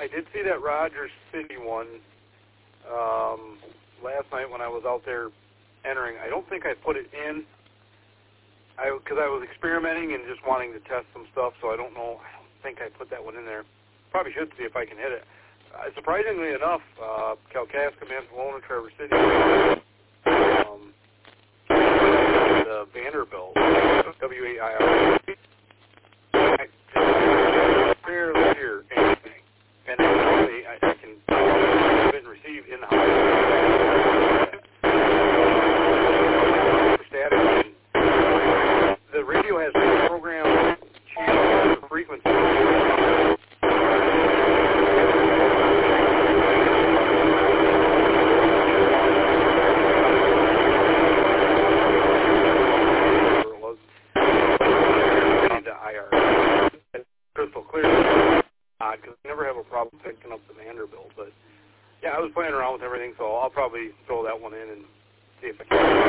I did see that Rogers City one last night when I was out there entering. I don't think I put it in because I was experimenting and just wanting to test some stuff, so I don't know. I don't think I put that one in there. Probably should see if I can hit it. Surprisingly enough, Kalkaska, Mansalona, Traverse City, the Vanderbilt, WAIR, I just barely hear anything. And actually, I can have it received in the house. For static, the radio has programmed channels for frequency. Crystal clear, because I never have a problem picking up the Vanderbilt. But yeah, I was playing around with everything, so I'll probably throw that one in and see if I can.